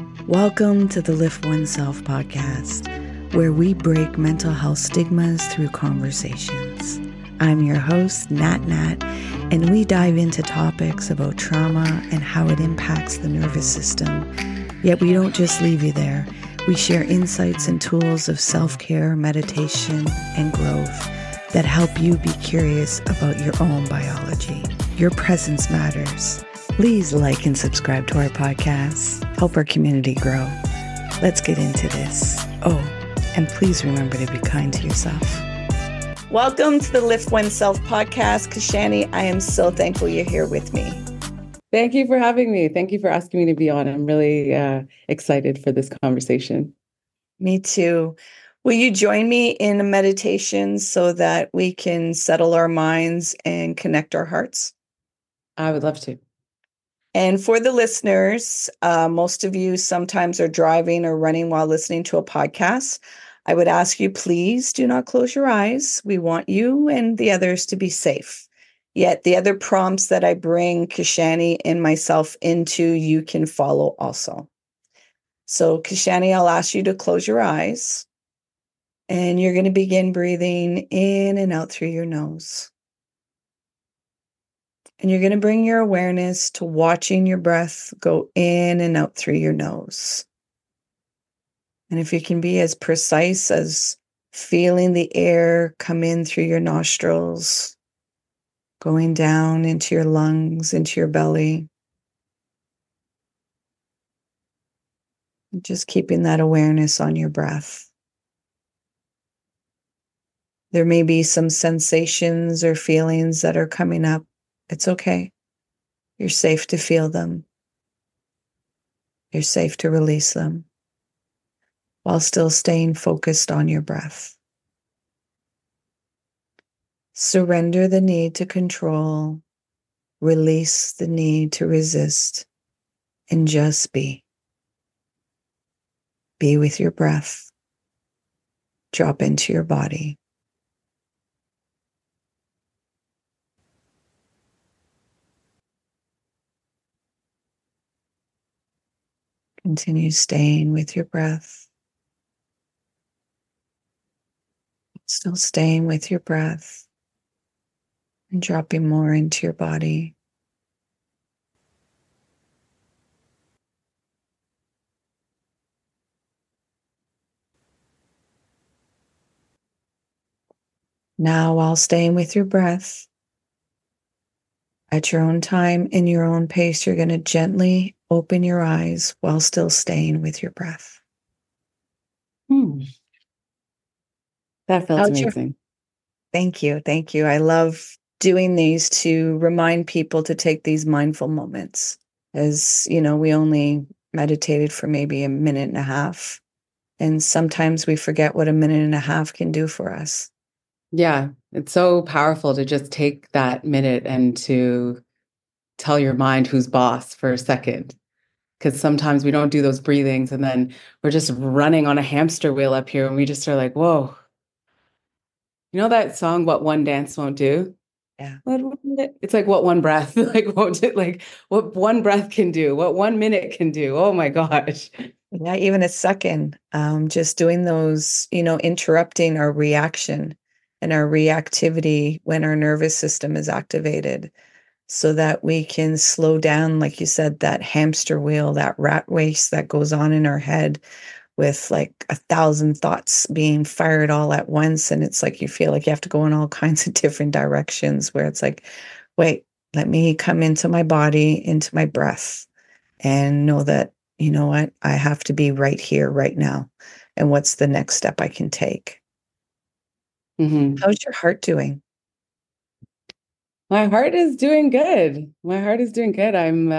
Welcome to the Lift Oneself podcast, where we break mental health stigmas through conversations. I'm your host, Nat Nat, and we dive into topics about trauma and how it impacts the nervous system. Yet we don't just leave you there. We share insights and tools of self-care, meditation, and growth that help you be curious about your own biology. Your presence matters. Please like and subscribe to our podcast. Help our community grow. Let's get into this. Oh, and please remember to be kind to yourself. Welcome to the Lift Oneself podcast. Kashani, I am so thankful you're here with me. Thank you for having me. Thank you for asking me to be on. I'm really excited for this conversation. Me too. Will you join me in a meditation so that we can settle our minds and connect our hearts? I would love to. And for the listeners, most of you sometimes are driving or running while listening to a podcast. I would ask you, please do not close your eyes. We want you and the others to be safe. Yet the other prompts that I bring Kashani and myself into, you can follow also. So Kashani, I'll ask you to close your eyes. And you're going to begin breathing in and out through your nose. And you're going to bring your awareness to watching your breath go in and out through your nose. And if you can be as precise as feeling the air come in through your nostrils, going down into your lungs, into your belly. Just keeping that awareness on your breath. There may be some sensations or feelings that are coming up. It's okay. You're safe to feel them. You're safe to release them while still staying focused on your breath. Surrender the need to control. Release the need to resist and just be. Be with your breath. Drop into your body. Continue staying with your breath. Still staying with your breath and dropping more into your body. Now, while staying with your breath, at your own time, in your own pace, you're going to gently open your eyes while still staying with your breath. That felt amazing. Thank you. Thank you. I love doing these to remind people to take these mindful moments. As you know, we only meditated for maybe a minute and a half. And sometimes we forget what a minute and a half can do for us. Yeah, it's so powerful to just take that minute and to tell your mind who's boss for a second. Because sometimes we don't do those breathings and then we're just running on a hamster wheel up here and we just are like, whoa. You know that song, What One Dance Won't Do? Yeah. It's like what one breath, what one breath can do, what 1 minute can do. Oh my gosh. Yeah, even a second. Just doing those, interrupting our reaction and our reactivity when our nervous system is activated so that we can slow down, like you said, that hamster wheel, that rat race that goes on in our head with like 1,000 thoughts being fired all at once. And it's like you feel like you have to go in all kinds of different directions where it's like, wait, let me come into my body, into my breath, and know that, you know what, I have to be right here, right now. And what's the next step I can take? Mm-hmm. How's your heart doing? My heart is doing good. My heart is doing good. I'm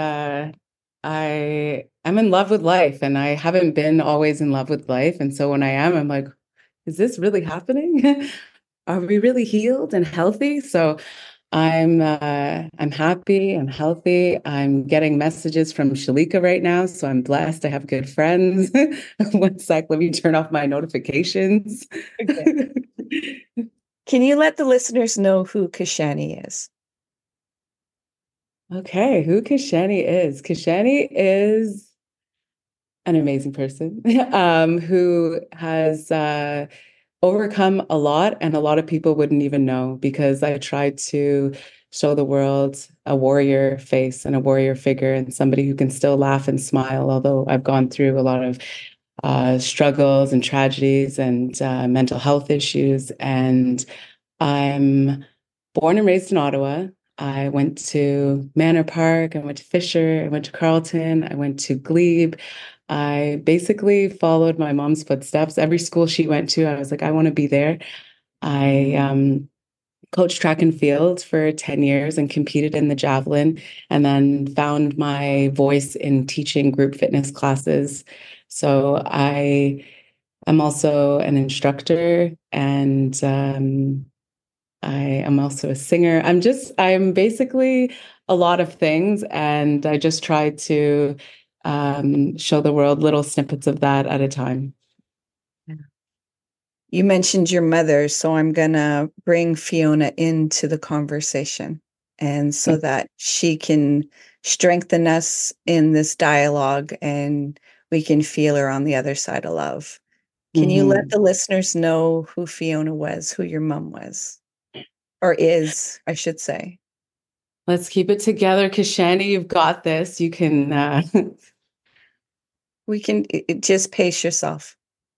in love with life, and I haven't been always in love with life. And so when I am, I'm like, is this really happening? Are we really healed and healthy? So I'm happy, I'm healthy. I'm getting messages from Shalika right now, so I'm blessed. I have good friends. One sec, let me turn off my notifications. Okay. Can you let the listeners know who Kashani is? Okay, who Kashani is? Kashani is an amazing person who has overcome a lot, and a lot of people wouldn't even know because I tried to show the world a warrior face and a warrior figure and somebody who can still laugh and smile, although I've gone through a lot of struggles and tragedies and mental health issues. And I'm born and raised in Ottawa. I went to Manor Park, I went to Fisher, I went to Carleton, I went to Glebe. I basically followed my mom's footsteps. Every school she went to, I was like, I want to be there. I coached track and field for 10 years and competed in the javelin, and then found my voice in teaching group fitness classes. So I am also an instructor, and I am also a singer. I'm basically a lot of things, and I just try to show the world little snippets of that at a time. You mentioned your mother, so I'm going to bring Fiona into the conversation, and so that she can strengthen us in this dialogue and we can feel her on the other side of love. Can you let the listeners know who Fiona was, who your mom was, or is, I should say? Let's keep it together, Kashani. You've got this. You can. We can just pace yourself.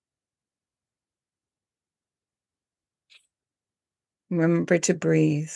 Remember to breathe.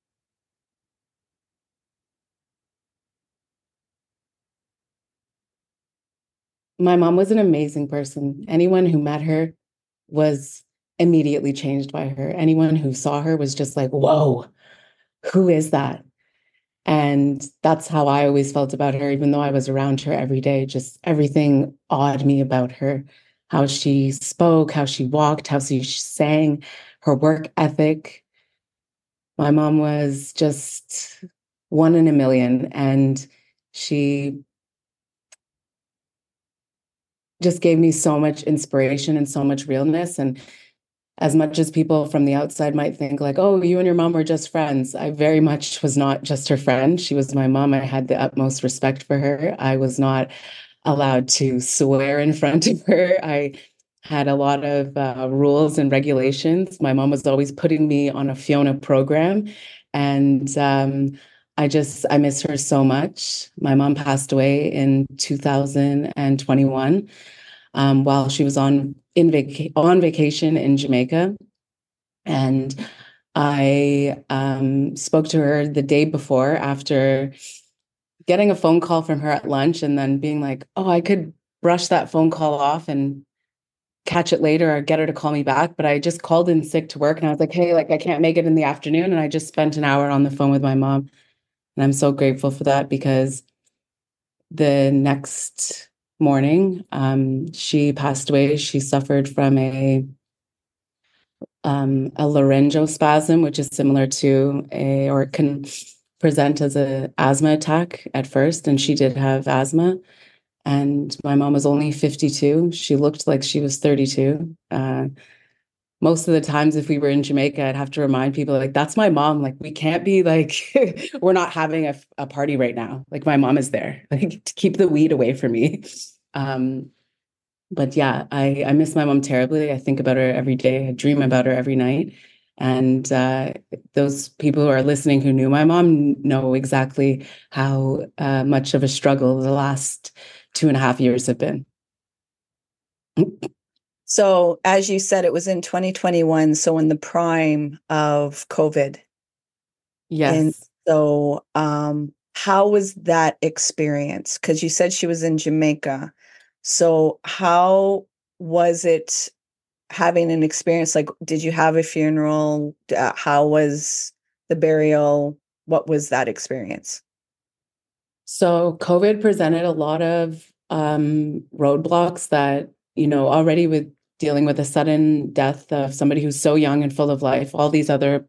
My mom was an amazing person. Anyone who met her was immediately changed by her. Anyone who saw her was just like, whoa, who is that? And that's how I always felt about her, even though I was around her every day. Just everything awed me about her, how she spoke, how she walked, how she sang, her work ethic. My mom was just one in a million, and she just gave me so much inspiration and so much realness. And as much as people from the outside might think like, oh, you and your mom were just friends, I very much was not just her friend. She was my mom. I had the utmost respect for her. I was not allowed to swear in front of her. I had a lot of rules and regulations. My mom was always putting me on a Fiona program. And I miss her so much. My mom passed away in 2021 while she was on vacation in Jamaica. And I spoke to her the day before after getting a phone call from her at lunch and then being like, oh, I could brush that phone call off and catch it later or get her to call me back. But I just called in sick to work and I was like, hey, like I can't make it in the afternoon. And I just spent an hour on the phone with my mom. And I'm so grateful for that because the next morning, she passed away. She suffered from a laryngospasm, which is similar to or it can present as an asthma attack at first. And she did have asthma. And my mom was only 52. She looked like she was 32. Most of the times, if we were in Jamaica, I'd have to remind people, like, that's my mom. Like, we can't be like, we're not having a party right now. Like, my mom is there, like, to keep the weed away from me. But yeah, I miss my mom terribly. I think about her every day. I dream about her every night. And those people who are listening who knew my mom know exactly how much of a struggle the last 2.5 years have been. So, as you said, it was in 2021, so in the prime of COVID. Yes. And so, how was that experience? Because you said she was in Jamaica. So, how was it having an experience? Like, did you have a funeral? How was the burial? What was that experience? So COVID presented a lot of roadblocks that, already with dealing with a sudden death of somebody who's so young and full of life, all these other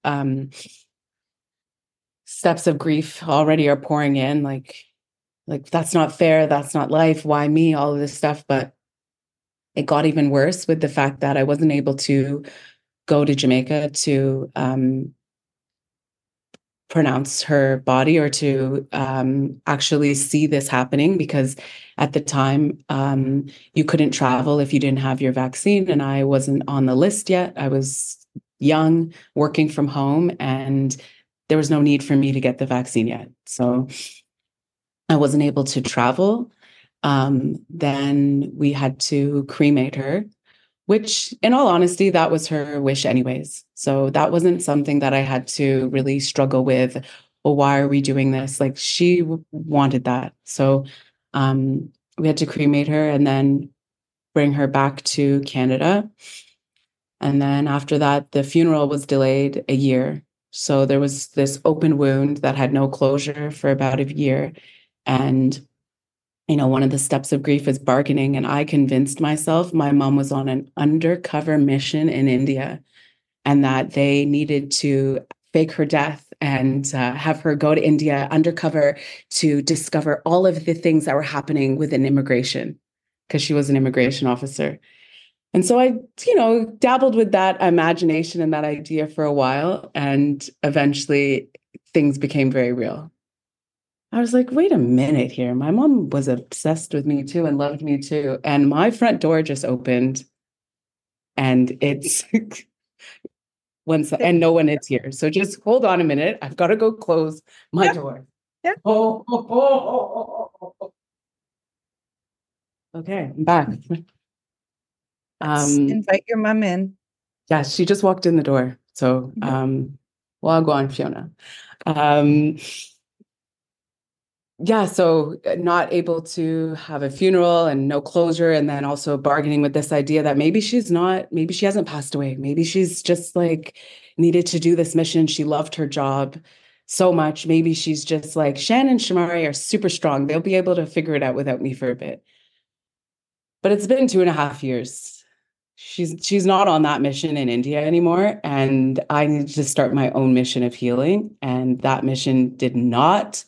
steps of grief already are pouring in, like that's not fair, that's not life, why me, all of this stuff. But it got even worse with the fact that I wasn't able to go to Jamaica to pronounce her body or to actually see this happening, because at the time you couldn't travel if you didn't have your vaccine, and I wasn't on the list yet. I was young, working from home, and there was no need for me to get the vaccine yet. So I wasn't able to travel. Then we had to cremate her, which, in all honesty, that was her wish anyways. So that wasn't something that I had to really struggle with. Well, why are we doing this? Like, she wanted that. So we had to cremate her and then bring her back to Canada. And then after that, the funeral was delayed a year. So there was this open wound that had no closure for about a year. And one of the steps of grief is bargaining. And I convinced myself my mom was on an undercover mission in India and that they needed to fake her death and have her go to India undercover to discover all of the things that were happening within immigration, because she was an immigration officer. And so I, dabbled with that imagination and that idea for a while. And eventually things became very real. I was like, wait a minute here. My mom was obsessed with me too and loved me too. And my front door just opened and it's and no one is here. So just hold on a minute. I've got to go close my door. Yeah. Oh. Okay, I'm back. Invite your mom in. Yeah, she just walked in the door. So well, go on, Fiona. Yeah, so not able to have a funeral and no closure, and then also bargaining with this idea that maybe she hasn't passed away. Maybe she's just like needed to do this mission. She loved her job so much. Maybe she's just like, Shan and Shamari are super strong. They'll be able to figure it out without me for a bit. But it's been 2.5 years. She's not on that mission in India anymore. And I need to start my own mission of healing. And that mission did not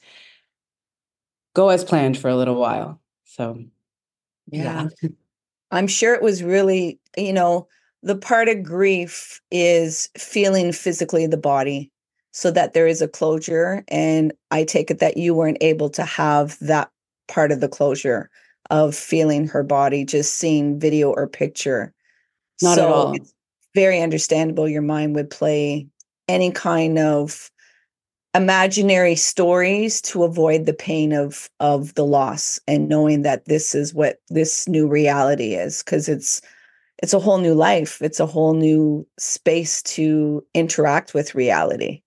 go as planned for a little while. So, yeah. I'm sure it was really, the part of grief is feeling physically the body so that there is a closure. And I take it that you weren't able to have that part of the closure of feeling her body, just seeing video or picture. Not at all. It's very understandable your mind would play any kind of imaginary stories to avoid the pain of the loss and knowing that this is what this new reality is, because it's a whole new life. It's a whole new space to interact with reality.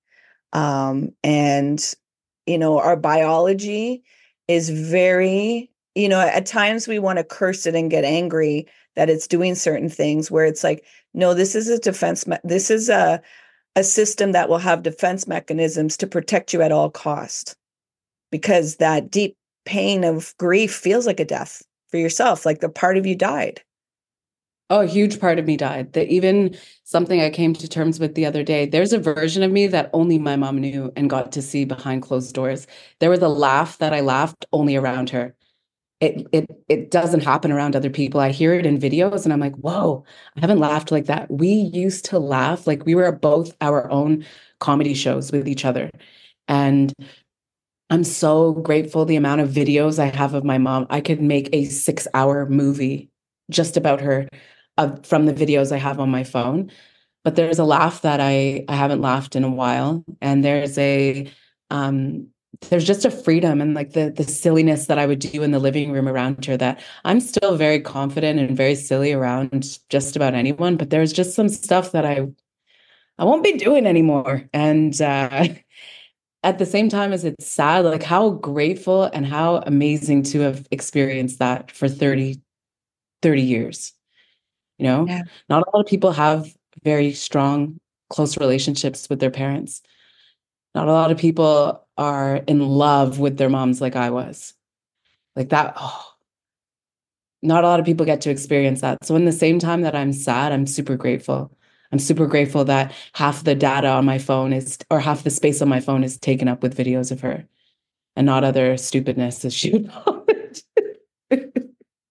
And our biology is very, at times we want to curse it and get angry that it's doing certain things, where it's like, no, this is a defense. This is a system that will have defense mechanisms to protect you at all cost, because that deep pain of grief feels like a death for yourself, like the part of you died. Oh, a huge part of me died. That even something I came to terms with the other day, there's a version of me that only my mom knew and got to see behind closed doors. There was a laugh that I laughed only around her. It doesn't happen around other people. I hear it in videos and I'm like, whoa, I haven't laughed like that. We used to laugh like we were both our own comedy shows with each other. And I'm so grateful the amount of videos I have of my mom. I could make a 6-hour movie just about her from the videos I have on my phone. But there's a laugh that I haven't laughed in a while. And there's just a freedom and like the silliness that I would do in the living room around her, that I'm still very confident and very silly around just about anyone. But there's just some stuff that I won't be doing anymore. And at the same time as it's sad, like how grateful and how amazing to have experienced that for 30 years. Yeah. Not a lot of people have very strong, close relationships with their parents. Not a lot of people are in love with their moms like I was. Like that. Oh, not a lot of people get to experience that. So in the same time that I'm sad, I'm super grateful. I'm super grateful that half the data on my phone or half the space on my phone is taken up with videos of her and not other stupidness as she would call it.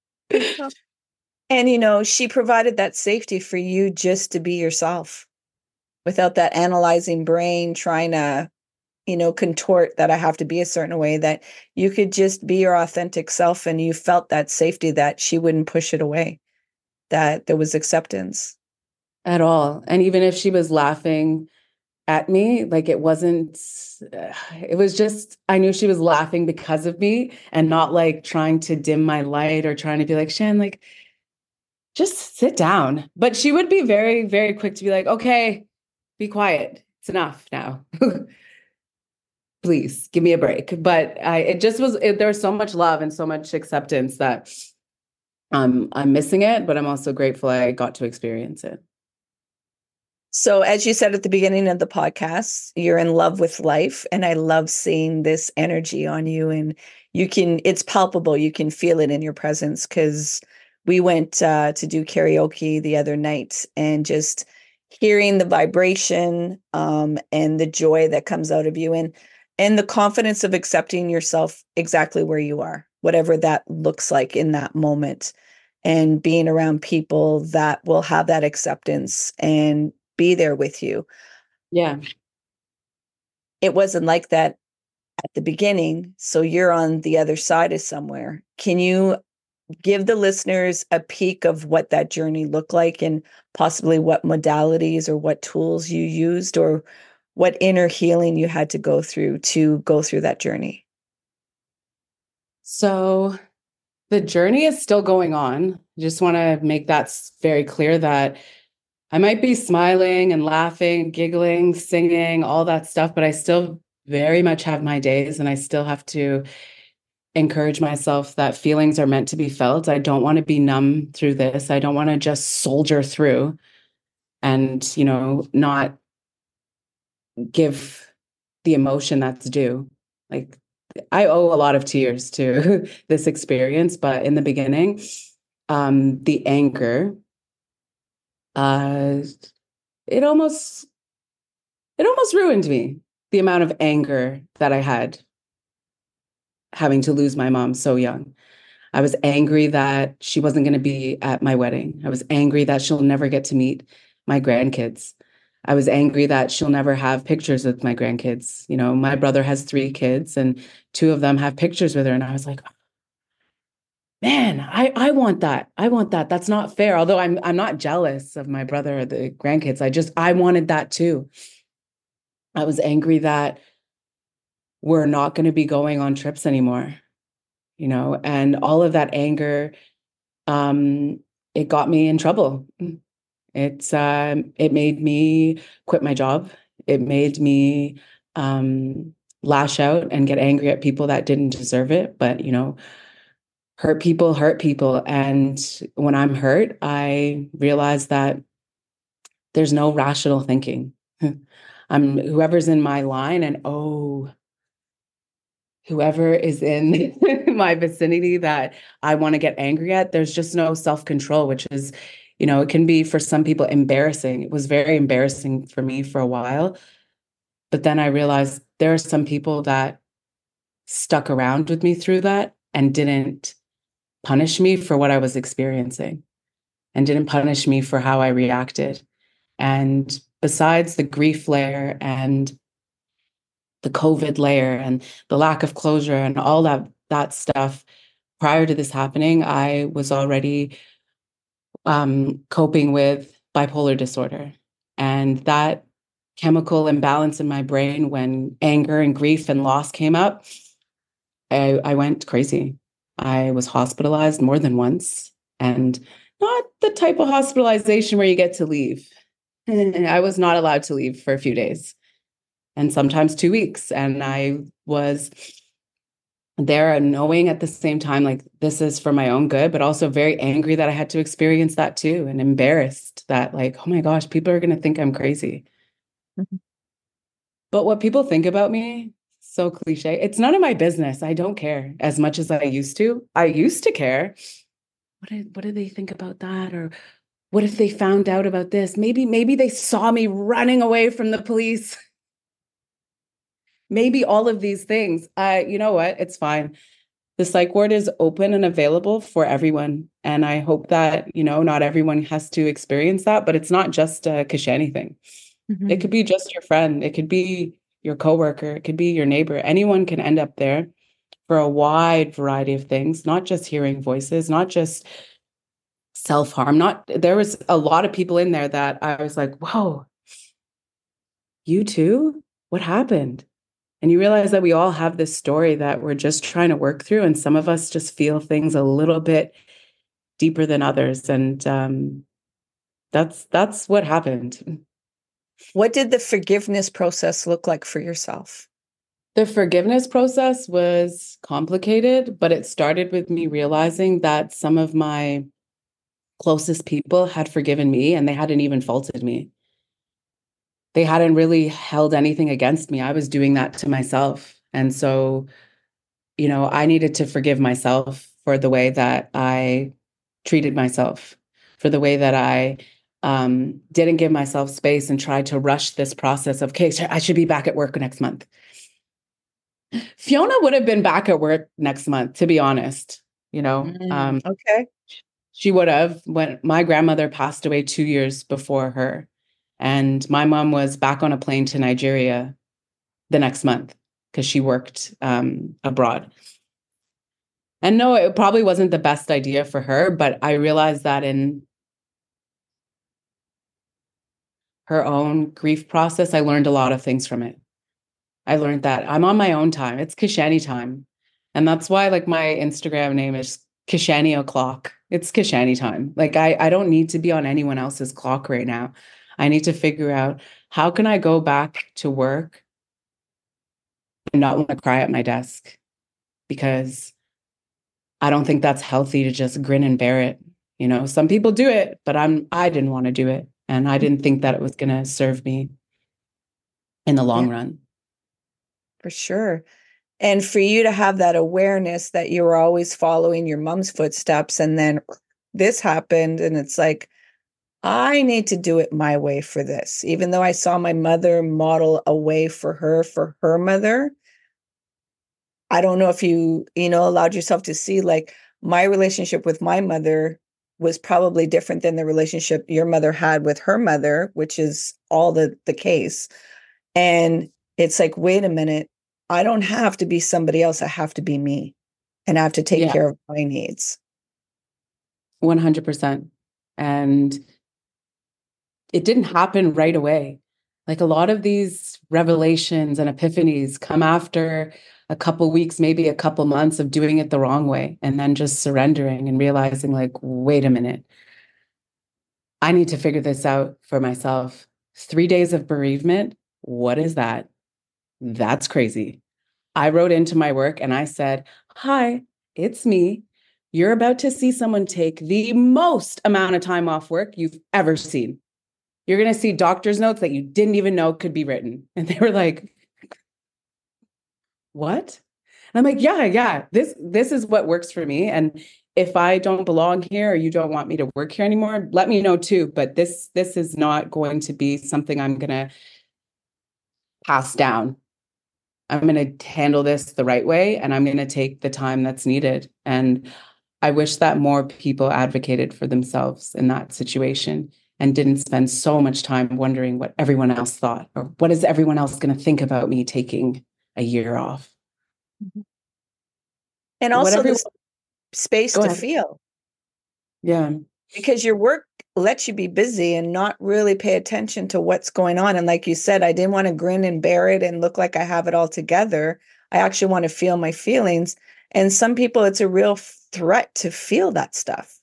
And, she provided that safety for you just to be yourself without that analyzing brain trying to contort that I have to be a certain way, that you could just be your authentic self, and you felt that safety that she wouldn't push it away, that there was acceptance. At all. And even if she was laughing at me, like it wasn't, it was just, I knew she was laughing because of me and not like trying to dim my light or trying to be like, Shan, like, just sit down. But she would be very, very quick to be like, okay, be quiet. It's enough now. Please give me a break. But it just was, there was so much love and so much acceptance that I'm missing it, but I'm also grateful I got to experience it. So, as you said at the beginning of the podcast, you're in love with life. And I love seeing this energy on you. And it's palpable. You can feel it in your presence, because we went to do karaoke the other night, and just hearing the vibration and the joy that comes out of you, and the confidence of accepting yourself exactly where you are, whatever that looks like in that moment, and being around people that will have that acceptance and be there with you. Yeah. It wasn't like that at the beginning. So you're on the other side of somewhere. Can you give the listeners a peek of what that journey looked like, and possibly what modalities or what tools you used, or what inner healing you had to go through that journey? So the journey is still going on. I just want to make that very clear that I might be smiling and laughing, giggling, singing, all that stuff, but I still very much have my days, and I still have to encourage myself that feelings are meant to be felt. I don't want to be numb through this. I don't want to just soldier through and, not give the emotion that's due. Like, I owe a lot of tears to this experience, but in the beginning, the anger, uh, it almost ruined me. The amount of anger that I had having to lose my mom so young. I was angry that she wasn't going to be at my wedding. I was angry that she'll never get to meet my grandkids. I was angry that she'll never have pictures with my grandkids. My brother has 3 kids, and 2 of them have pictures with her. And I was like, man, I want that. I want that. That's not fair. Although I'm not jealous of my brother or the grandkids. I wanted that too. I was angry that we're not going to be going on trips anymore, and all of that anger, it got me in trouble. It made me quit my job. It made me lash out and get angry at people that didn't deserve it. But, hurt people hurt people. And when I'm hurt, I realize that there's no rational thinking. I'm whoever's in my line, and whoever is in my vicinity that I want to get angry at, there's just no self-control, which is, it can be for some people embarrassing. It was very embarrassing for me for a while. But then I realized there are some people that stuck around with me through that and didn't punish me for what I was experiencing, and didn't punish me for how I reacted. And besides the grief layer and the COVID layer and the lack of closure and all that stuff, prior to this happening, I was already coping with bipolar disorder. And that chemical imbalance in my brain, when anger and grief and loss came up, I went crazy. I was hospitalized more than once, and not the type of hospitalization where you get to leave. I was not allowed to leave for a few days, and sometimes 2 weeks. And I was there knowing at the same time, like, this is for my own good, but also very angry that I had to experience that too, and embarrassed that, like, oh my gosh, people are going to think I'm crazy. Mm-hmm. But what people think about me, so cliche, it's none of my business. I don't care as much as I used to. I used to care. What did they think about that? Or what if they found out about this? Maybe they saw me running away from the police. Maybe all of these things. You know what? It's fine. The psych ward is open and available for everyone. And I hope that, not everyone has to experience that, but it's not just a Kashani thing. Mm-hmm. It could be just your friend. It could be your coworker, it could be your neighbor. Anyone can end up there for a wide variety of things, not just hearing voices, not just self-harm. Not There was a lot of people in there that I was like, whoa, you too? What happened? And you realize that we all have this story that we're just trying to work through. And some of us just feel things a little bit deeper than others. And that's what happened. What did the forgiveness process look like for yourself? The forgiveness process was complicated, but it started with me realizing that some of my closest people had forgiven me and they hadn't even faulted me. They hadn't really held anything against me. I was doing that to myself. And so, I needed to forgive myself for the way that I treated myself, for the way that I didn't give myself space and tried to rush this process of, okay, I should be back at work next month. Fiona would have been back at work next month, to be honest. Okay. She would have, when my grandmother passed away 2 years before her. And my mom was back on a plane to Nigeria the next month because she worked abroad. And no, it probably wasn't the best idea for her, but I realized that in her own grief process, I learned a lot of things from it. I learned that I'm on my own time. It's Kashani time. And that's why like my Instagram name is Kashani O'Clock. It's Kashani time. Like I don't need to be on anyone else's clock right now. I need to figure out how can I go back to work and not want to cry at my desk, because I don't think that's healthy to just grin and bear it. Some people do it, but I didn't want to do it. And I didn't think that it was going to serve me in the long run. For sure. And for you to have that awareness that you were always following your mom's footsteps, and then this happened, and it's like, I need to do it my way for this. Even though I saw my mother model a way for her mother, I don't know if you allowed yourself to see, like, my relationship with my mother was probably different than the relationship your mother had with her mother, which is all the case. And it's like, wait a minute, I don't have to be somebody else. I have to be me, and I have to take care of my needs. 100%. And it didn't happen right away. Like a lot of these revelations and epiphanies come after a couple weeks, maybe a couple months of doing it the wrong way, and then just surrendering and realizing like, wait a minute, I need to figure this out for myself. 3 days of bereavement. What is that? That's crazy. I wrote into my work and I said, hi, it's me. You're about to see someone take the most amount of time off work you've ever seen. You're going to see doctor's notes that you didn't even know could be written. And they were like, what? And I'm like, yeah, this is what works for me. And if I don't belong here or you don't want me to work here anymore, let me know too. But this is not going to be something I'm going to pass down. I'm going to handle this the right way, and I'm going to take the time that's needed. And I wish that more people advocated for themselves in that situation and didn't spend so much time wondering what everyone else thought, or what is everyone else going to think about me taking a year off. And also the space to feel. Yeah. Because your work lets you be busy and not really pay attention to what's going on. And like you said, I didn't want to grin and bear it and look like I have it all together. I actually want to feel my feelings. And some people, it's a real threat to feel that stuff.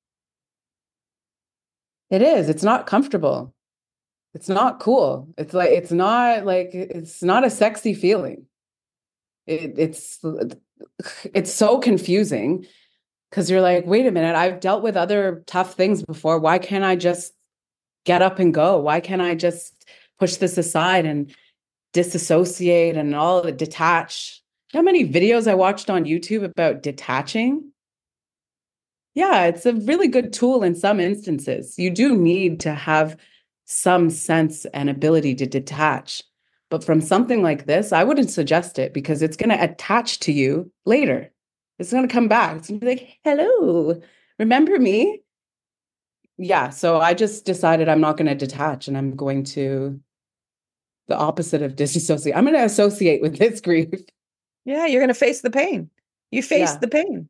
It is. It's not comfortable. It's not cool. It's not a sexy feeling. It's so confusing. Because you're like, wait a minute, I've dealt with other tough things before. Why can't I just get up and go? Why can't I just push this aside and disassociate and all of it, detach? You know how many videos I watched on YouTube about detaching? Yeah, it's a really good tool in some instances. You do need to have some sense and ability to detach. But from something like this, I wouldn't suggest it, because it's going to attach to you later. It's going to come back. It's going to be like, hello, remember me? Yeah. So I just decided I'm not going to detach, and I'm going to the opposite of disassociate. I'm going to associate with this grief. Yeah, you're going to face the pain. You face Yeah. the pain.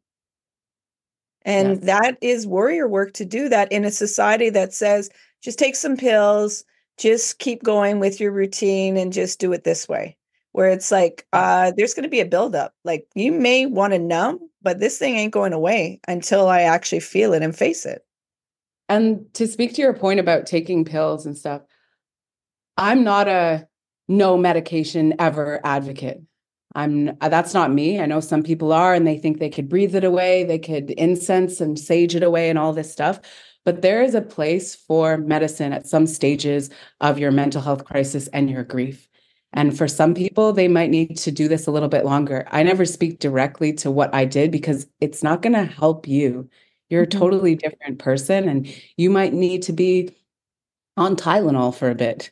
And Yes. that is warrior work to do that in a society that says, just take some pills, just keep going with your routine and just do it this way. Where it's like, there's going to be a buildup. Like you may want to numb, but this thing ain't going away until I actually feel it and face it. And to speak to your point about taking pills and stuff, I'm not a no medication ever advocate. That's not me. I know some people are, and they think they could breathe it away, they could incense and sage it away and all this stuff. But there is a place for medicine at some stages of your mental health crisis and your grief. And for some people, they might need to do this a little bit longer. I never speak directly to what I did because it's not going to help you. You're a totally different person, and you might need to be on Tylenol for a bit,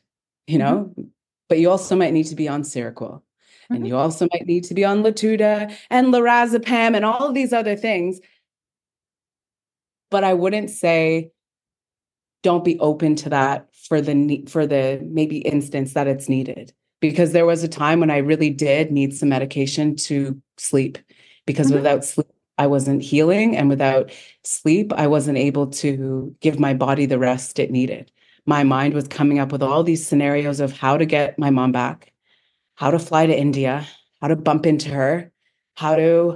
but you also might need to be on Seroquel. And you also might need to be on Latuda and lorazepam and all of these other things. But I wouldn't say don't be open to that for the maybe instance that it's needed. Because there was a time when I really did need some medication to sleep. Because without sleep, I wasn't healing. And without sleep, I wasn't able to give my body the rest it needed. My mind was coming up with all these scenarios of how to get my mom back, how to fly to India, how to bump into her, how to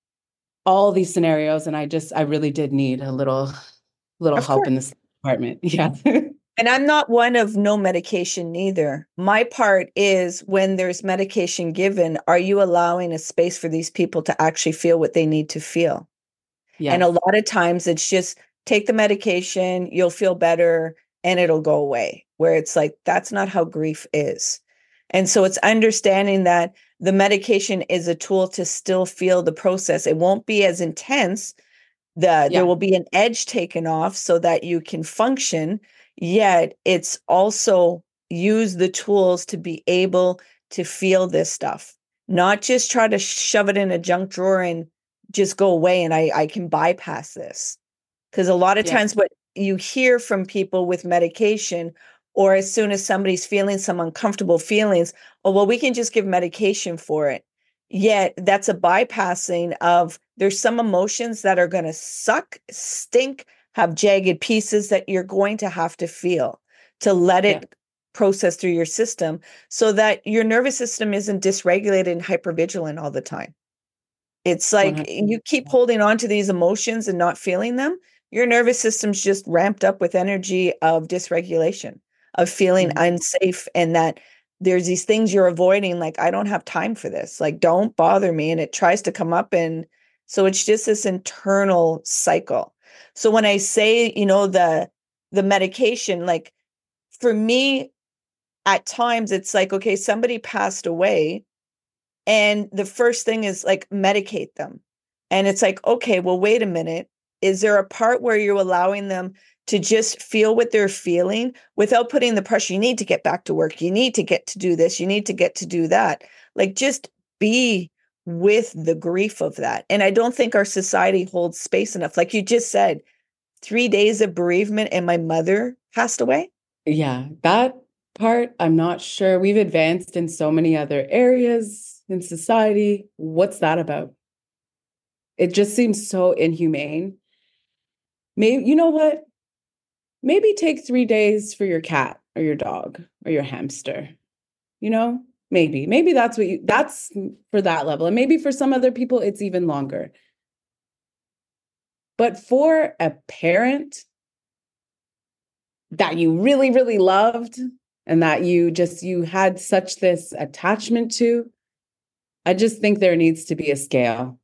all these scenarios. And I really did need a little Of help course. in this department. Yeah. And I'm not one of no medication neither. My part is when there's medication given, are you allowing a space for these people to actually feel what they need to feel? And a Yes. lot of times it's just take the medication, you'll feel better, and it'll go away. Where it's like, that's not how grief is. And so it's understanding that the medication is a tool to still feel the process. It won't be as intense. There will be an edge taken off so that you can function, yet it's also use the tools to be able to feel this stuff, not just try to shove it in a junk drawer and just go away and I can bypass this. Because a lot of times what you hear from people with medication, or as soon as somebody's feeling some uncomfortable feelings, oh, well, we can just give medication for it. Yet that's a bypassing of there's some emotions that are going to suck, stink, have jagged pieces that you're going to have to feel to let it process through your system so that your nervous system isn't dysregulated and hypervigilant all the time. It's like 100%. you keep holding on to these emotions and not feeling them. Your nervous system's just ramped up with energy of dysregulation, of feeling unsafe, and that there's these things you're avoiding. Like, I don't have time for this. Like, don't bother me. And it tries to come up. And so it's just this internal cycle. So when I say, the medication, like for me, at times it's like, okay, somebody passed away. And the first thing is like medicate them. And it's like, okay, well, wait a minute. Is there a part where you're allowing them to just feel what they're feeling without putting the pressure? You need to get back to work. You need to get to do this. You need to get to do that. Like just be with the grief of that. And I don't think our society holds space enough. Like you just said, 3 days of bereavement and my mother passed away. Yeah, that part, I'm not sure. We've advanced in so many other areas in society. What's that about? It just seems so inhumane. Maybe, you know what? Maybe take 3 days for your cat or your dog or your hamster. Maybe that's for that level. And maybe for some other people, it's even longer. But for a parent that you really, really loved and that you had such this attachment to, I just think there needs to be a scale.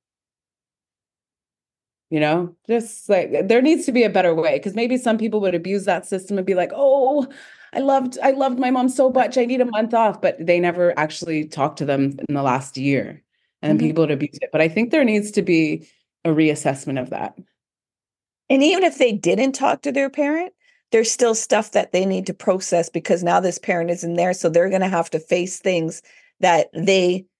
Just like there needs to be a better way, because maybe some people would abuse that system and be like, oh, I loved my mom so much, I need a month off, but they never actually talked to them in the last year, and people would abuse it. But I think there needs to be a reassessment of that. And even if they didn't talk to their parent, there's still stuff that they need to process because now this parent isn't there. So they're going to have to face things that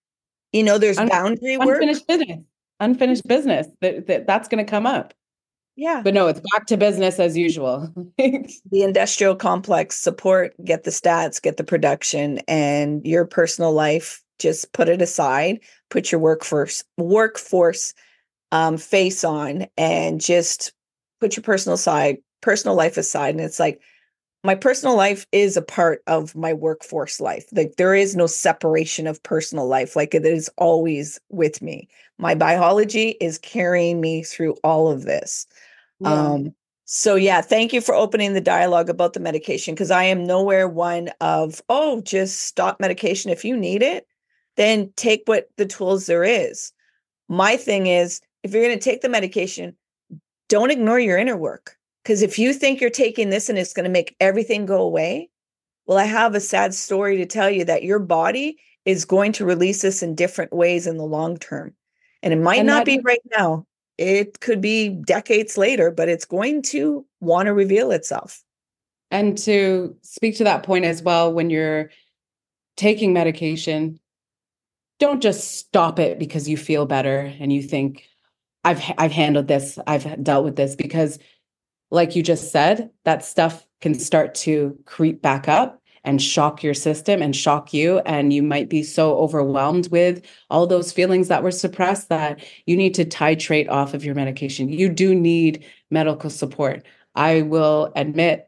there's boundary work. Unfinished business that's going to come up. Yeah. But no, it's back to business as usual. The industrial complex, support, get the stats, get the production, and your personal life, just put it aside, put your workforce face on, and just put your personal life aside. And it's like, my personal life is a part of my workforce life. Like, there is no separation of personal life. Like, it is always with me. My biology is carrying me through all of this. Yeah. So yeah, thank you for opening the dialogue about the medication, because I am nowhere one of, oh, just stop medication. If you need it, then take what the tools there is. My thing is, if you're going to take the medication, don't ignore your inner work. Because if you think you're taking this and it's going to make everything go away, well, I have a sad story to tell you, that your body is going to release this in different ways in the long term. And it might And not that, be right now. It could be decades later, but it's going to want to reveal itself. and to speak to that point as well, when you're taking medication, don't just stop it because you feel better and you think, I've handled this, I've dealt with this, because like you just said, that stuff can start to creep back up and shock your system and shock you. And you might be so overwhelmed with all those feelings that were suppressed that you need to titrate off of your medication. You do need medical support. I will admit,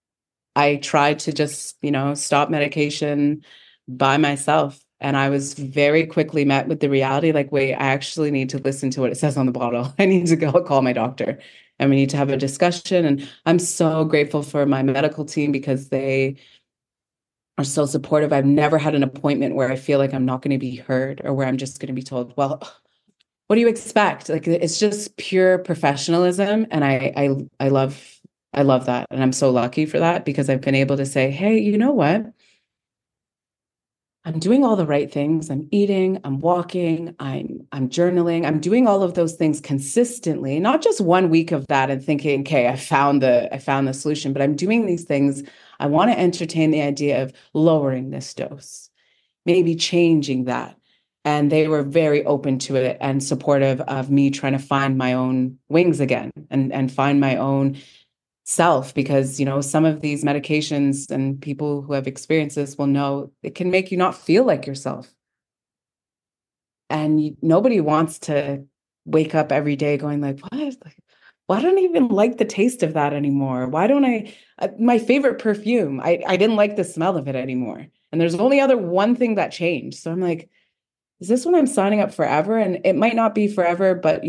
I tried to just, stop medication by myself. And I was very quickly met with the reality, like, wait, I actually need to listen to what it says on the bottle. I need to go call my doctor and we need to have a discussion. And I'm so grateful for my medical team because they are so supportive. I've never had an appointment where I feel like I'm not going to be heard or where I'm just going to be told, well, what do you expect? Like, it's just pure professionalism. And I love that. And I'm so lucky for that because I've been able to say, hey, you know what? I'm doing all the right things. I'm eating, I'm walking, I'm journaling. I'm doing all of those things consistently, not just 1 week of that and thinking, okay, I found the solution, but I'm doing these things. I want to entertain the idea of lowering this dose, maybe changing that. And they were very open to it and supportive of me trying to find my own wings again and find my own self, because some of these medications, and people who have experienced this will know, it can make you not feel like yourself, and nobody wants to wake up every day going like, what, like, why don't I even like the taste of that anymore? Why don't I my favorite perfume, I didn't like the smell of it anymore, and there's only other one thing that changed. So I'm like, is this when I'm signing up forever? And it might not be forever, but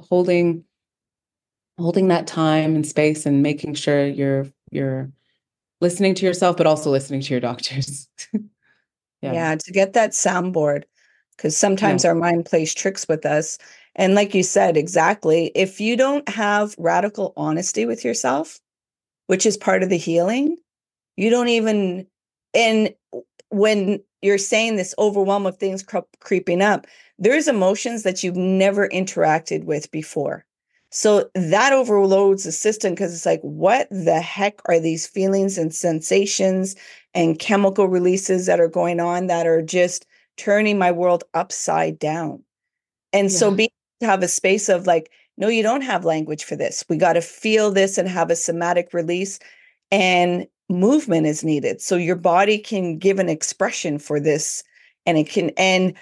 holding that time and space and making sure you're listening to yourself, but also listening to your doctors. Yeah. Yeah, to get that soundboard, because Yeah. sometimes our mind plays tricks with us. And like you said, exactly, if you don't have radical honesty with yourself, which is part of the healing, you don't even, and when you're saying this overwhelm of things creeping up, there's emotions that you've never interacted with before. So that overloads the system, because it's like, what the heck are these feelings and sensations and chemical releases that are going on that are just turning my world upside down? And so Yeah. being to have a space of like, no, you don't have language for this. We got to feel this and have a somatic release, and movement is needed. So your body can give an expression for this, and it can, and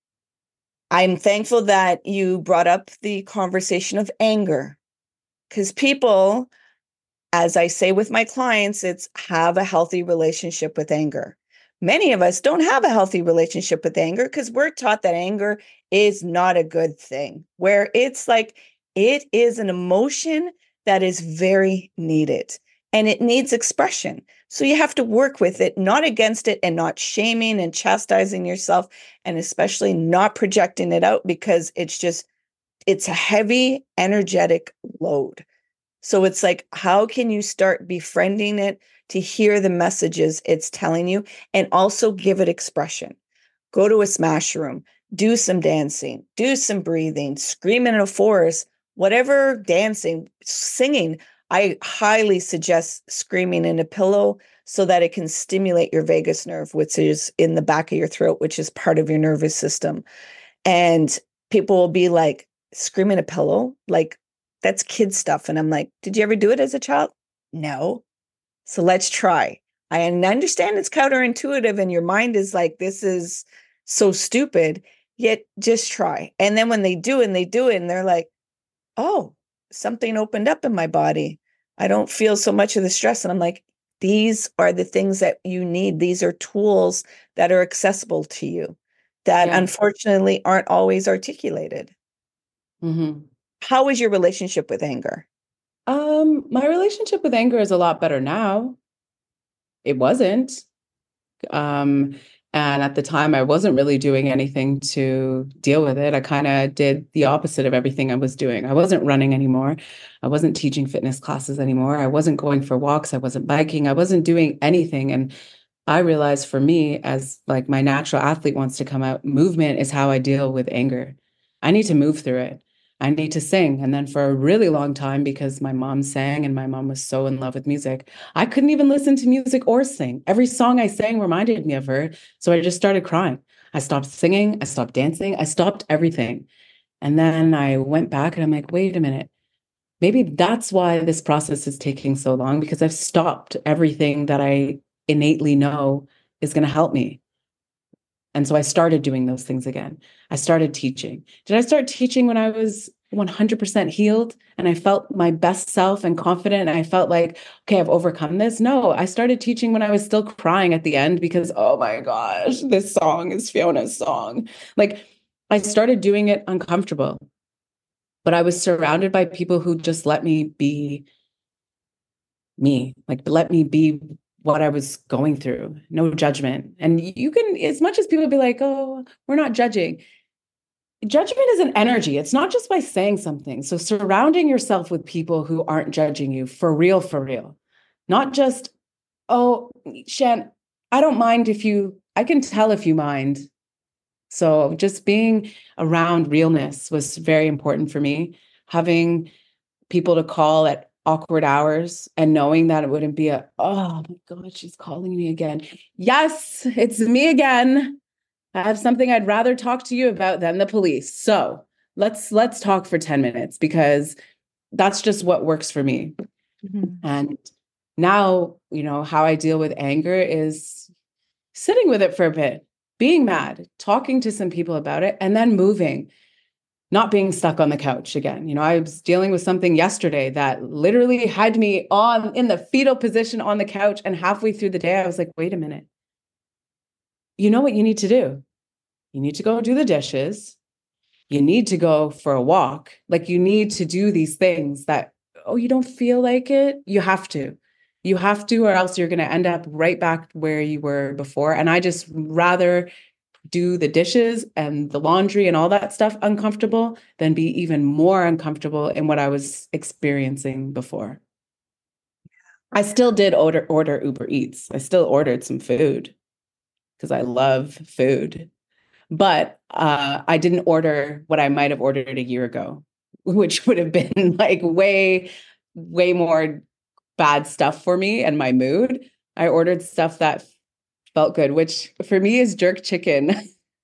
I'm thankful that you brought up the conversation of anger, because people, as I say with my clients, it's have a healthy relationship with anger. Many of us don't have a healthy relationship with anger because we're taught that anger is not a good thing, where it's like, it is an emotion that is very needed and it needs expression. So you have to work with it, not against it, and not shaming and chastising yourself, and especially not projecting it out, because it's a heavy energetic load. So it's like, how can you start befriending it to hear the messages it's telling you, and also give it expression? Go to a smash room, do some dancing, do some breathing, scream in a forest, whatever, dancing, singing. I highly suggest screaming in a pillow, so that it can stimulate your vagus nerve, which is in the back of your throat, which is part of your nervous system. And people will be like, scream in a pillow? Like, that's kid stuff. And I'm like, did you ever do it as a child? No. So let's try. I understand it's counterintuitive and your mind is like, this is so stupid, yet just try. And then when they do and they do it and they're like, oh, something opened up in my body. I don't feel so much of the stress. And I'm like, these are the things that you need. These are tools that are accessible to you that unfortunately aren't always articulated. Mm-hmm. How is your relationship with anger? My relationship with anger is a lot better now. It wasn't. And at the time, I wasn't really doing anything to deal with it. I kind of did the opposite of everything I was doing. I wasn't running anymore. I wasn't teaching fitness classes anymore. I wasn't going for walks. I wasn't biking. I wasn't doing anything. And I realized for me, as like my natural athlete wants to come out, movement is how I deal with anger. I need to move through it. I need to sing. And then for a really long time, because my mom sang and my mom was so in love with music, I couldn't even listen to music or sing. Every song I sang reminded me of her. So I just started crying. I stopped singing. I stopped dancing. I stopped everything. And then I went back and I'm like, wait a minute. Maybe that's why this process is taking so long, because I've stopped everything that I innately know is going to help me. And so I started doing those things again. I started teaching. Did I start teaching when I was 100% healed and I felt my best self and confident and I felt like, okay, I've overcome this? No, I started teaching when I was still crying at the end because, oh my gosh, this song is Fiona's song. Like I started doing it uncomfortable, but I was surrounded by people who just let me be me, like let me be what I was going through, no judgment. And you can, as much as people be like, oh, we're not judging. Judgment is an energy. It's not just by saying something. So surrounding yourself with people who aren't judging you for real, not just, oh, Shan, I don't mind if you, I can tell if you mind. So just being around realness was very important for me. Having people to call at awkward hours and knowing that it wouldn't be a, oh my God, she's calling me again. Yes, it's me again. I have something I'd rather talk to you about than the police. So let's talk for 10 minutes because that's just what works for me. Mm-hmm. And now, you know, how I deal with anger is sitting with it for a bit, being mad, talking to some people about it, and then moving. Not being stuck on the couch again. You know, I was dealing with something yesterday that literally had me in the fetal position on the couch. And halfway through the day, I was like, wait a minute. You know what you need to do? You need to go do the dishes. You need to go for a walk. Like you need to do these things that, oh, you don't feel like it? You have to. You have to, or else you're going to end up right back where you were before. And I just rather do the dishes and the laundry and all that stuff uncomfortable than be even more uncomfortable in what I was experiencing before. I still did order Uber Eats. I still ordered some food because I love food, but I didn't order what I might have ordered a year ago, which would have been like way more bad stuff for me and my mood. I ordered stuff that felt good, which for me is jerk chicken.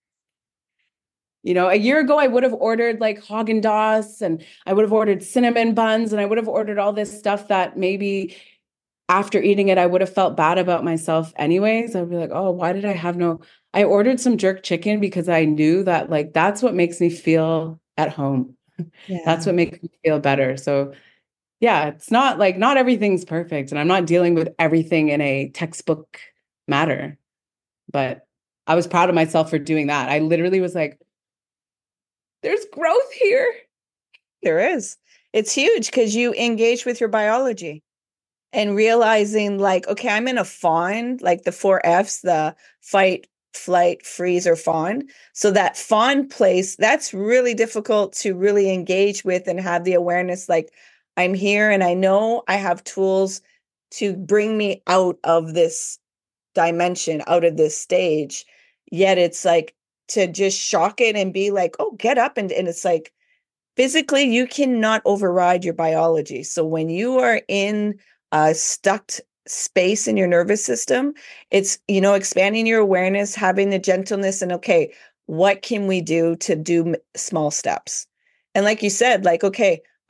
You know, a year ago, I would have ordered like Haagen-Dazs and I would have ordered cinnamon buns and I would have ordered all this stuff that maybe after eating it, I would have felt bad about myself anyways. I'd be like, oh, why did I have I ordered some jerk chicken because I knew that like, that's what makes me feel at home. Yeah. That's what makes me feel better. So yeah, it's not like, not everything's perfect and I'm not dealing with everything in a textbook matter, but I was proud of myself for doing that. I literally was like, there's growth here. There is. It's huge because you engage with your biology and realizing like, okay, I'm in a fawn, like the 4 Fs, the fight, flight, freeze, or fawn. So that fawn place, that's really difficult to really engage with and have the awareness like I'm here and I know I have tools to bring me out of this dimension, out of this stage. Yet it's like, to just shock it and be like, oh, get up. And it's like, physically, you cannot override your biology. So when you are in a stuck space in your nervous system, it's, you know, expanding your awareness, having the gentleness and, okay, what can we do to do small steps? And like you said, like, okay,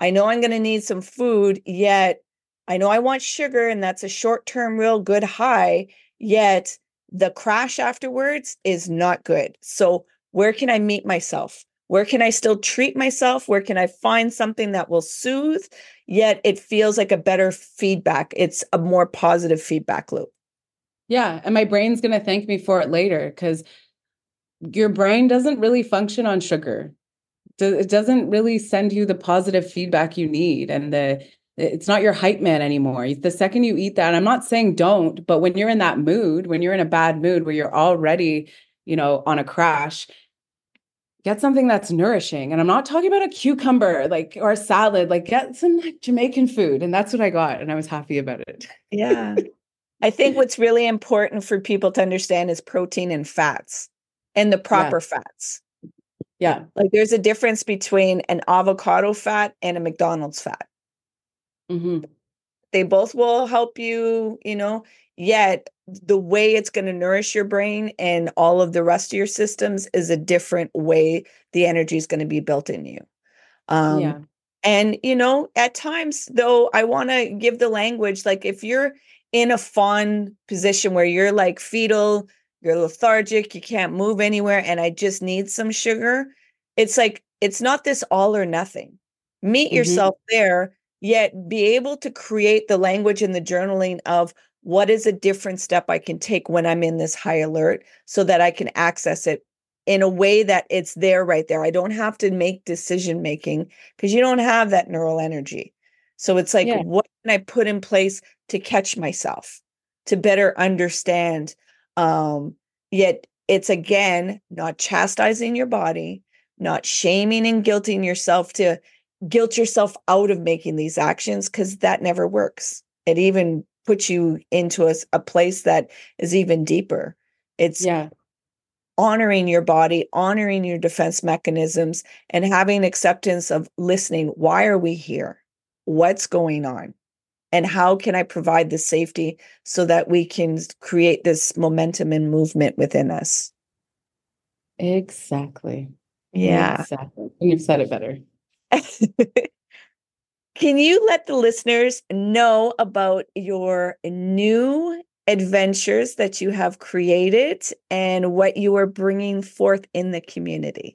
I know I'm going to need some food, yet I know I want sugar and that's a short-term real good high, yet the crash afterwards is not good. So where can I meet myself? Where can I still treat myself? Where can I find something that will soothe, yet it feels like a better feedback? It's a more positive feedback loop. Yeah. And my brain's going to thank me for it later because your brain doesn't really function on sugar. It doesn't really send you the positive feedback you need. And it's not your hype man anymore. The second you eat that, I'm not saying don't, but when you're in that mood, when you're in a bad mood where you're already, on a crash, get something that's nourishing. And I'm not talking about a cucumber, or a salad, get some Jamaican food. And that's what I got. And I was happy about it. Yeah. I think what's really important for people to understand is protein and fats and the Yeah. proper fats. Yeah. Like there's a difference between an avocado fat and a McDonald's fat. Mm-hmm. They both will help you, yet the way it's going to nourish your brain and all of the rest of your systems is a different way the energy is going to be built in you. Yeah. And, at times, though, I want to give the language, like if you're in a fawn position where you're like fetal, you're lethargic, you can't move anywhere, and I just need some sugar, it's like, it's not this all or nothing. Meet Mm-hmm. yourself there, yet be able to create the language and the journaling of what is a different step I can take when I'm in this high alert so that I can access it in a way that it's there right there. I don't have to make decision making because you don't have that neural energy. So it's like, Yeah. what can I put in place to catch myself, to better understand? Yet it's again, not chastising your body, not shaming and guilting yourself to guilt yourself out of making these actions because that never works. It even puts you into a place that is even deeper. It's Yeah. honoring your body, honoring your defense mechanisms, and having acceptance of listening. Why are we here? What's going on? And how can I provide the safety so that we can create this momentum and movement within us? Exactly. Yeah. Exactly. You've said it better. Can you let the listeners know about your new adventures that you have created and what you are bringing forth in the community?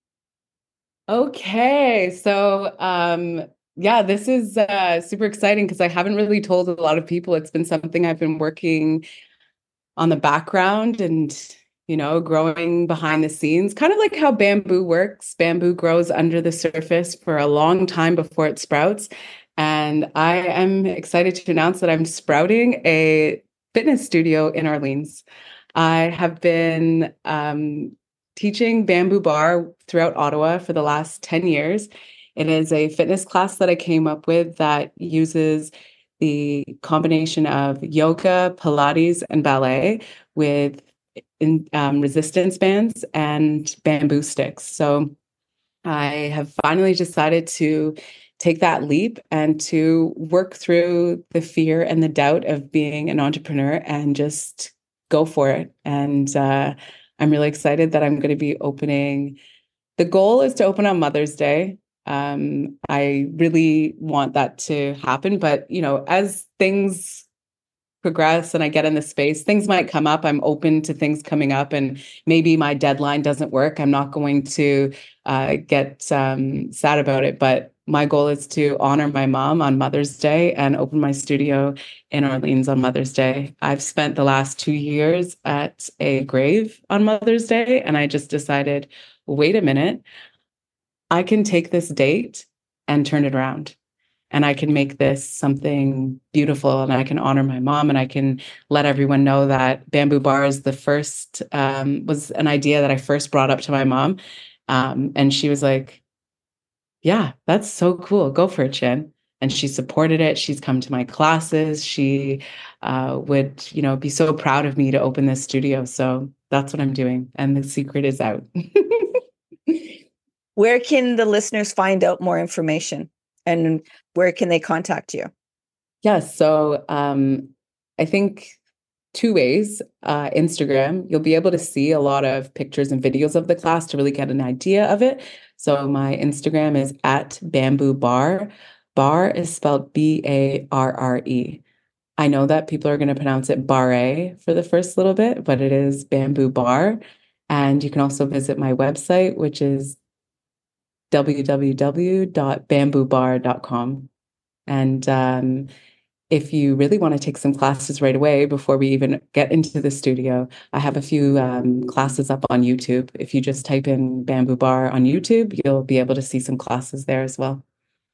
Okay. So, yeah, this is super exciting because I haven't really told a lot of people. It's been something I've been working on the background and, growing behind the scenes, kind of like how bamboo works. Bamboo grows under the surface for a long time before it sprouts. And I am excited to announce that I'm sprouting a fitness studio in Orleans. I have been teaching bamboo bar throughout Ottawa for the last 10 years. It is a fitness class that I came up with that uses the combination of yoga, Pilates, and ballet with resistance bands and bamboo sticks. So I have finally decided to take that leap and to work through the fear and the doubt of being an entrepreneur and just go for it. And I'm really excited that I'm going to be opening. The goal is to open on Mother's Day. I really want that to happen, but as things progress and I get in the space, things might come up. I'm open to things coming up, and maybe my deadline doesn't work. I'm not going to get sad about it. But my goal is to honor my mom on Mother's Day and open my studio in Orleans on Mother's Day. I've spent the last 2 years at a grave on Mother's Day, and I just decided, wait a minute, I can take this date and turn it around, and I can make this something beautiful, and I can honor my mom, and I can let everyone know that bamboo bar is the first was an idea that I first brought up to my mom, and she was like, "Yeah, that's so cool. Go for it, Jen." And she supported it. She's come to my classes. She would, be so proud of me to open this studio. So that's what I'm doing, and the secret is out. Where can the listeners find out more information and where can they contact you? Yes. So I think two ways. Instagram, you'll be able to see a lot of pictures and videos of the class to really get an idea of it. So my Instagram is at Bamboo Barre. Bar is spelled Barre. I know that people are going to pronounce it barre for the first little bit, but it is Bamboo Barre. And you can also visit my website, which is www.bamboobarre.com. And if you really want to take some classes right away before we even get into the studio, I have a few classes up on YouTube. If you just type in Bamboo Barre on YouTube, you'll be able to see some classes there as well.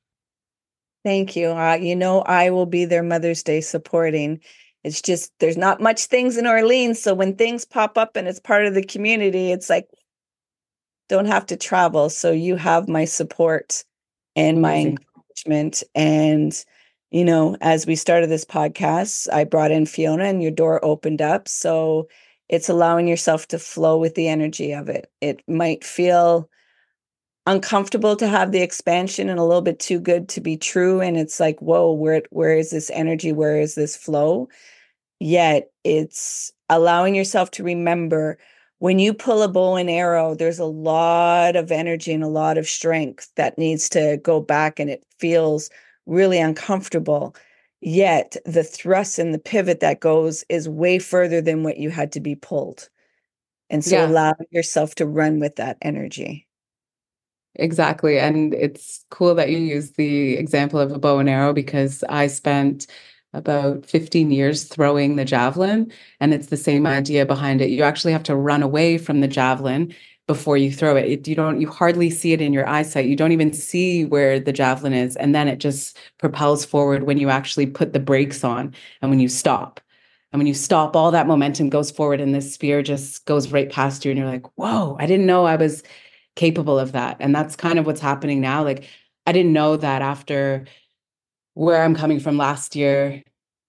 Thank you. I will be their Mother's Day supporting. It's just, there's not much things in Orleans. So when things pop up and it's part of the community, it's like, don't have to travel. So you have my support and my encouragement. And, as we started this podcast, I brought in Fiona and your door opened up. So it's allowing yourself to flow with the energy of it. It might feel uncomfortable to have the expansion and a little bit too good to be true. And it's like, whoa, where is this energy? Where is this flow? Yet it's allowing yourself to remember when you pull a bow and arrow, there's a lot of energy and a lot of strength that needs to go back, and it feels really uncomfortable. Yet the thrust and the pivot that goes is way further than what you had to be pulled. And so allow yourself to run with that energy. Exactly. And it's cool that you use the example of a bow and arrow, because I spent about 15 years throwing the javelin, and it's the same idea behind it. You actually have to run away from the javelin before you throw it. You hardly see it in your eyesight. You don't even see where the javelin is. And then it just propels forward when you actually put the brakes on and when you stop. And when you stop, all that momentum goes forward and this spear just goes right past you. And you're like, whoa, I didn't know I was capable of that. And that's kind of what's happening now. Like, I didn't know that after where I'm coming from last year,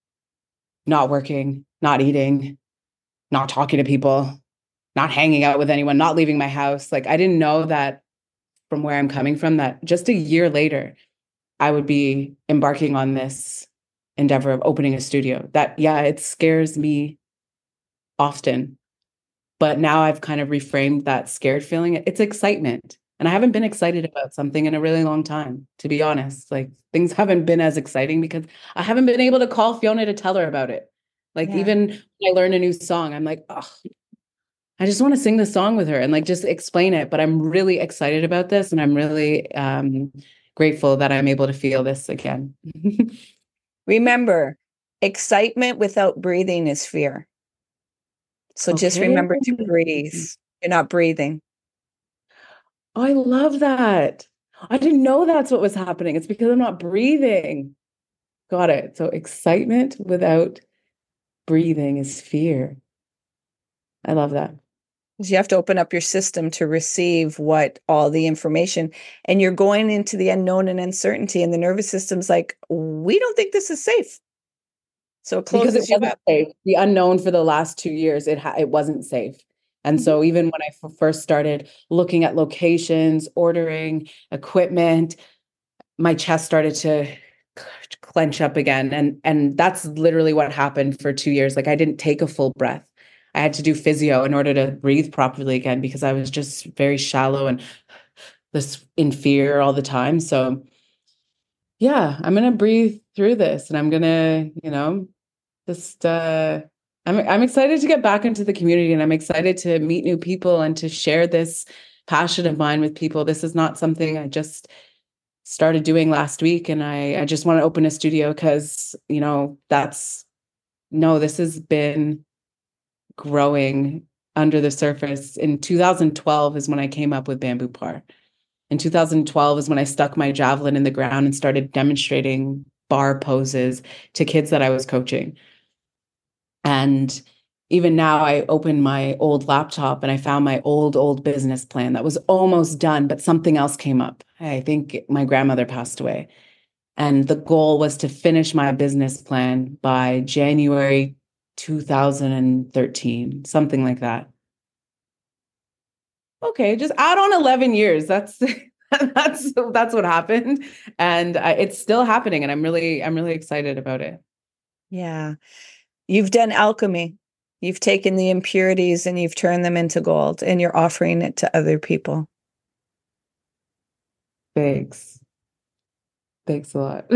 not working, not eating, not talking to people, not hanging out with anyone, not leaving my house. Like, I didn't know that from where I'm coming from, that just a year later, I would be embarking on this endeavor of opening a studio. That, yeah, it scares me often. But now I've kind of reframed that scared feeling. It's excitement. And I haven't been excited about something in a really long time, to be honest. Like, things haven't been as exciting because I haven't been able to call Fiona to tell her about it. Like, even when I learn a new song, I'm like, oh, I just want to sing the song with her and like just explain it. But I'm really excited about this, and I'm really grateful that I'm able to feel this again. Remember, excitement without breathing is fear. So just remember to breathe. You're not breathing. Oh, I love that. I didn't know that's what was happening. It's because I'm not breathing. Got it. So excitement without breathing is fear. I love that. You have to open up your system to receive all the information, and you're going into the unknown and uncertainty, and the nervous system's like, we don't think this is safe. So it closes you up. Safe. The unknown for the last 2 years, it wasn't safe. And so even when I first started looking at locations, ordering equipment, my chest started to clench up again. And that's literally what happened for 2 years. Like, I didn't take a full breath. I had to do physio in order to breathe properly again, because I was just very shallow and this in fear all the time. So yeah, I'm going to breathe through this, and I'm going to, just, I'm excited to get back into the community, and I'm excited to meet new people and to share this passion of mine with people. This is not something I just started doing last week, and I just want to open a studio because, this has been growing under the surface. In 2012 is when I came up with Bamboo Barre. In 2012 is when I stuck my javelin in the ground and started demonstrating bar poses to kids that I was coaching. And even now, I opened my old laptop and I found my old business plan that was almost done, but something else came up. I think my grandmother passed away. And the goal was to finish my business plan by January 2013, something like that. Okay, just add on 11 years. That's what happened. And it's still happening. And I'm really excited about it. Yeah. You've done alchemy. You've taken the impurities and you've turned them into gold, and you're offering it to other people. Thanks. Thanks a lot.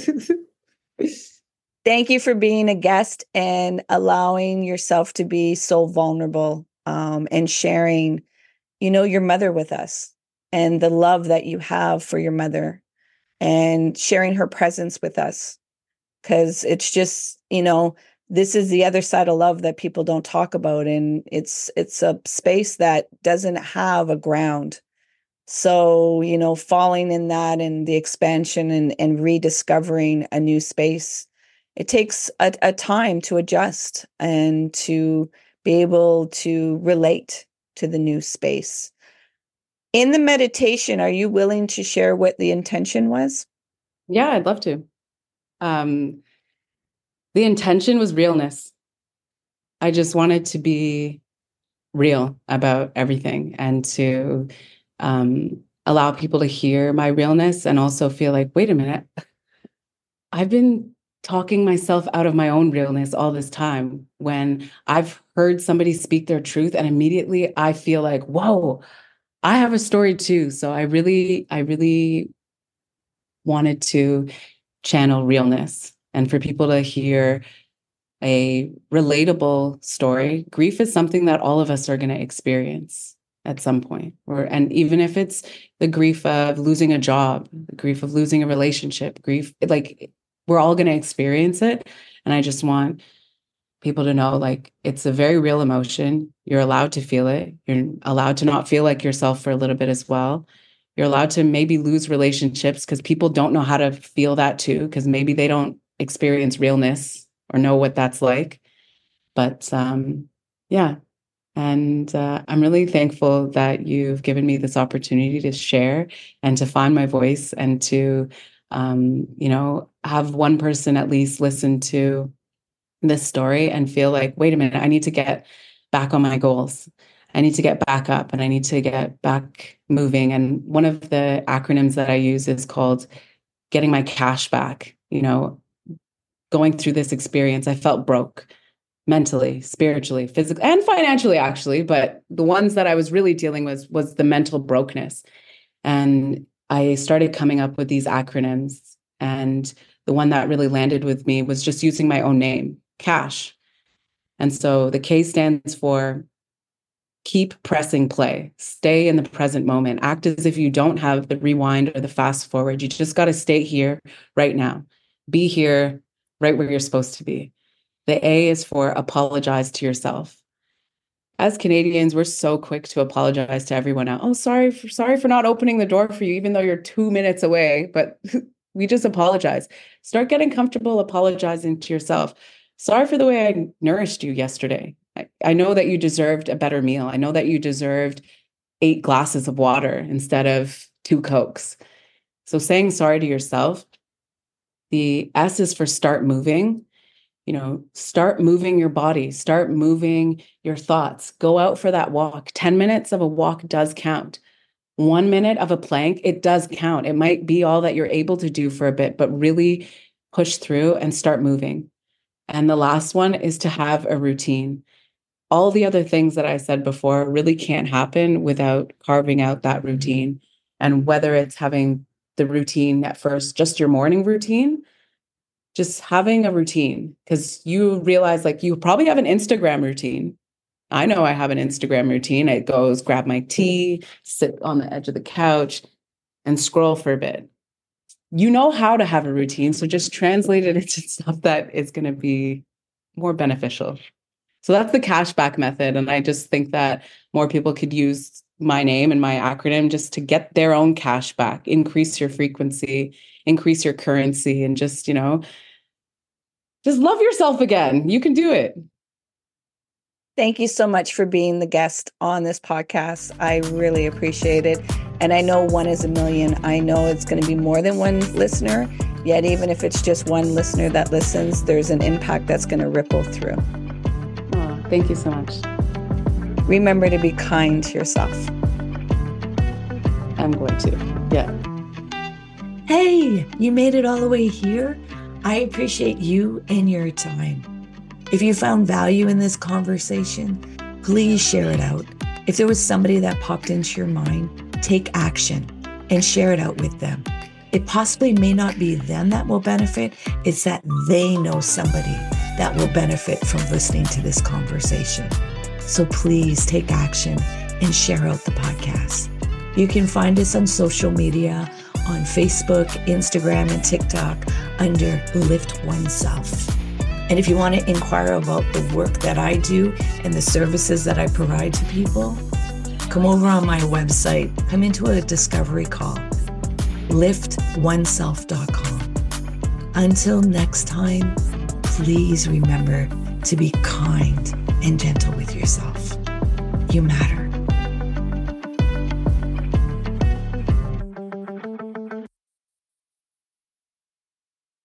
Thank you for being a guest and allowing yourself to be so vulnerable, and sharing, your mother with us and the love that you have for your mother and sharing her presence with us. Because it's just, this is the other side of love that people don't talk about. And it's a space that doesn't have a ground. So, falling in that and the expansion and rediscovering a new space, it takes a time to adjust and to be able to relate to the new space. In the meditation, are you willing to share what the intention was? Yeah, I'd love to. The intention was realness. I just wanted to be real about everything and to allow people to hear my realness and also feel like, wait a minute, I've been talking myself out of my own realness all this time when I've heard somebody speak their truth and immediately I feel like, whoa, I have a story too. So I really wanted to channel realness and for people to hear a relatable story. Grief is something that all of us are going to experience at some point. And even if it's the grief of losing a job, the grief of losing a relationship, grief, like we're all going to experience it. And I just want people to know, like, it's a very real emotion. You're allowed to feel it. You're allowed to not feel like yourself for a little bit as well. You're allowed to maybe lose relationships because people don't know how to feel that too, because maybe they don't experience realness or know what that's like. But yeah. And I'm really thankful that you've given me this opportunity to share and to find my voice and to, have one person at least listen to this story and feel like, wait a minute, I need to get back on my goals. I need to get back up and I need to get back moving. And one of the acronyms that I use is called getting my cash back. Going through this experience, I felt broke mentally, spiritually, physically, and financially, actually. But the ones that I was really dealing with was the mental brokenness. And I started coming up with these acronyms. And the one that really landed with me was just using my own name, Cash. And so the K stands for keep pressing play, stay in the present moment, act as if you don't have the rewind or the fast forward. You just got to stay here right now, be here right where you're supposed to be. The A is for apologize to yourself. As Canadians, we're so quick to apologize to everyone else. Oh, sorry for not opening the door for you, even though you're 2 minutes away, but we just apologize. Start getting comfortable apologizing to yourself. Sorry for the way I nourished you yesterday. I know that you deserved a better meal. I know that you deserved 8 glasses of water instead of 2 Cokes. So saying sorry to yourself. The S is for start moving. Start moving your body, start moving your thoughts, go out for that walk. 10 minutes of a walk does count. 1 minute of a plank, it does count. It might be all that you're able to do for a bit, but really push through and start moving. And the last one is to have a routine. All the other things that I said before really can't happen without carving out that routine. And whether it's having the routine at first, just your morning routine, just having a routine, because you realize like you probably have an Instagram routine. I know I have an Instagram routine. It goes grab my tea, sit on the edge of the couch and scroll for a bit. You know how to have a routine. So just translate it into stuff that is going to be more beneficial. So that's the cashback method. And I just think that more people could use my name and my acronym just to get their own cash back, increase your frequency, increase your currency, and just love yourself again. You can do it. Thank you so much for being the guest on this podcast. I really appreciate it. And I know 1 is a million. I know it's going to be more than one listener. Yet even if it's just one listener that listens, there's an impact that's going to ripple through. Oh, thank you so much. Remember to be kind to yourself. I'm going to. Yeah. Hey, you made it all the way here. I appreciate you and your time. If you found value in this conversation, please share it out. If there was somebody that popped into your mind, take action and share it out with them. It possibly may not be them that will benefit, it's that they know somebody that will benefit from listening to this conversation. So please take action and share out the podcast. You can find us on social media, on Facebook, Instagram, and TikTok under Lift Oneself. And if you want to inquire about the work that I do and the services that I provide to people, come over on my website, come into a discovery call, liftoneself.com. Until next time, please remember to be kind and gentle with yourself. You matter.